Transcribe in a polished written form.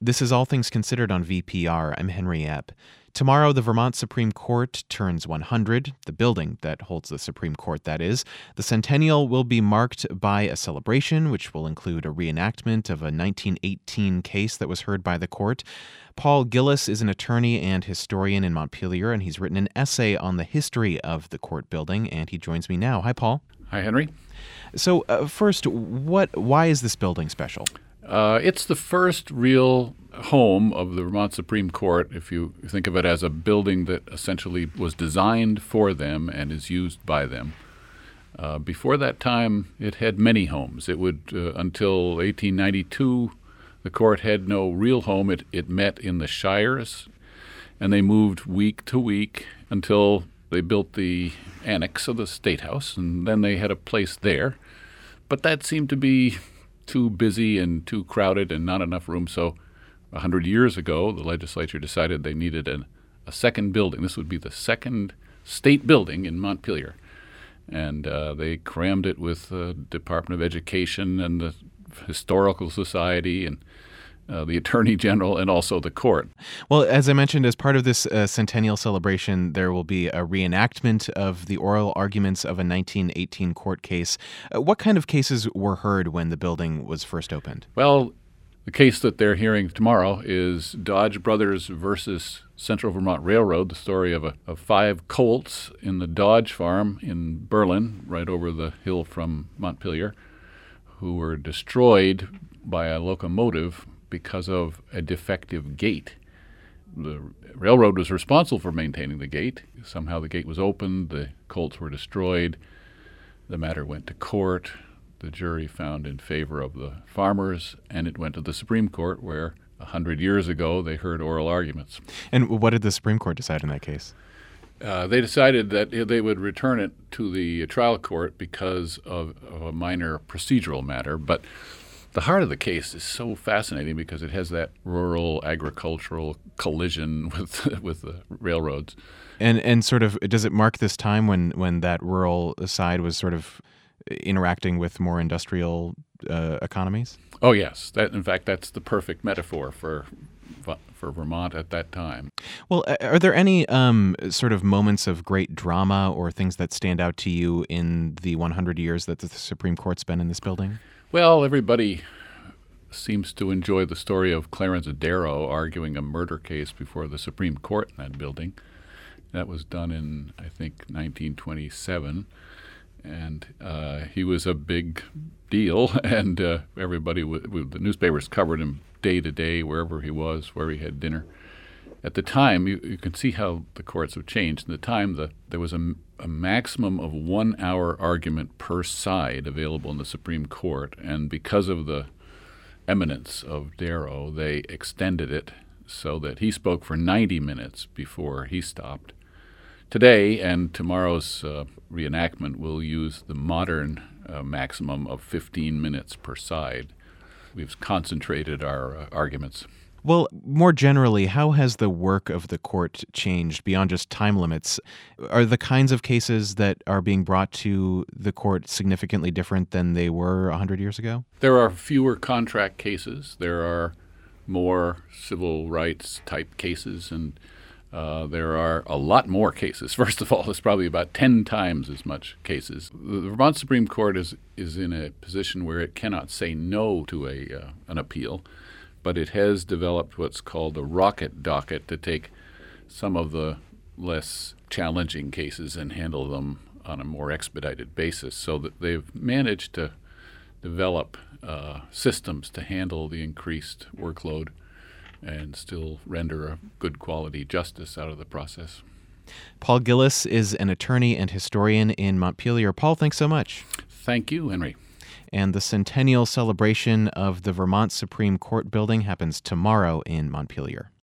This is All Things Considered on VPR. I'm Henry Epp. Tomorrow, the Vermont Supreme Court turns 100, the building that holds the Supreme Court, that is. The centennial will be marked by a celebration, which will include a reenactment of a 1918 case that was heard by the court. Paul Gillis is an attorney and historian in Montpelier, and he's written an essay on the history of the court building, and he joins me now. Hi, Paul. Hi, Henry. So, first, why is this building special? It's the first real home of the Vermont Supreme Court, if you think of it as a building that essentially was designed for them and is used by them. Before that time, it had many homes. It would, until 1892, the court had no real home. It met in the shires, and they moved week to week until they built the annex of the State House, and then they had a place there. But that seemed to be too busy and too crowded and not enough room. So 100 years ago, the legislature decided they needed a second building. This would be the second state building in Montpelier. And they crammed it with the Department of Education and the Historical Society and the Attorney General and also the court. Well, as I mentioned, as part of this centennial celebration, there will be a reenactment of the oral arguments of a 1918 court case. What kind of cases were heard when the building was first opened? Well, the case that they're hearing tomorrow is Dodge Brothers versus Central Vermont Railroad, the story of 5 colts in the Dodge farm in Berlin, right over the hill from Montpelier, who were destroyed by a locomotive because of a defective gate. The railroad was responsible for maintaining the gate. Somehow the gate was opened, the colts were destroyed, the matter went to court, the jury found in favor of the farmers, and it went to the Supreme Court where 100 years ago they heard oral arguments. And what did the Supreme Court decide in that case? They decided that they would return it to the trial court because of a minor procedural matter, but the heart of the case is so fascinating because it has that rural agricultural collision with the railroads. And sort of, does it mark this time when that rural side was sort of interacting with more industrial economies? Oh, yes. In fact, that's the perfect metaphor for Vermont at that time. Well, are there any sort of moments of great drama or things that stand out to you in the 100 years that the Supreme Court's been in this building? Well, everybody seems to enjoy the story of Clarence Darrow arguing a murder case before the Supreme Court in that building. That was done in, I think, 1927, and he was a big deal, and everybody, the newspapers covered him day to day, wherever he was, where he had dinner. At the time, you can see how the courts have changed. At the time, there was a maximum of 1 hour argument per side available in the Supreme Court, and because of the eminence of Darrow, they extended it so that he spoke for 90 minutes before he stopped. Today and tomorrow's reenactment will use the modern maximum of 15 minutes per side. We've concentrated our arguments. Well, more generally, how has the work of the court changed beyond just time limits? Are the kinds of cases that are being brought to the court significantly different than they were 100 years ago? There are fewer contract cases. There are more civil rights type cases, and there are a lot more cases. First of all, there's probably about 10 times as much cases. The Vermont Supreme Court is in a position where it cannot say no to an appeal, but it has developed what's called a rocket docket to take some of the less challenging cases and handle them on a more expedited basis, so that they've managed to develop systems to handle the increased workload and still render a good quality justice out of the process. Paul Gillis is an attorney and historian in Montpelier. Paul, thanks so much. Thank you, Henry. And the centennial celebration of the Vermont Supreme Court building happens tomorrow in Montpelier.